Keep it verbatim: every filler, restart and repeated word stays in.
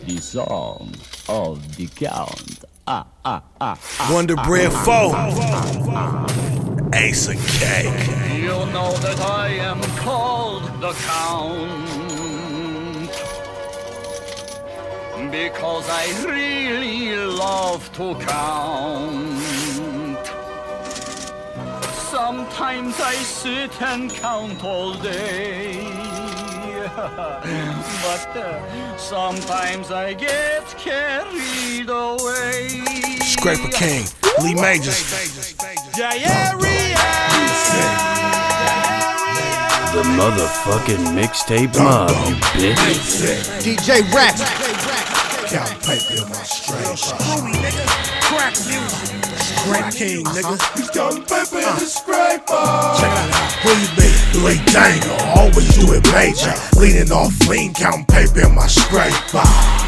The song of the count. Ah, ah, ah, ah. Wonder Bread four. Ace of Cake. You know that I am called the Count because I really love to count. Sometimes I sit and count all day. But uh, sometimes I get carried away. Scraper King, Lee Majors. The motherfucking mixtape mob, you bitch. D J Rex. Count paper in my straight. Screwy, nigga. Crack music. Scraper King, nigga. He's counting paper in the scraper. Check it out. Where you been? Lee Dangle, always do it major. Leaning off lean, counting paper in my scraper.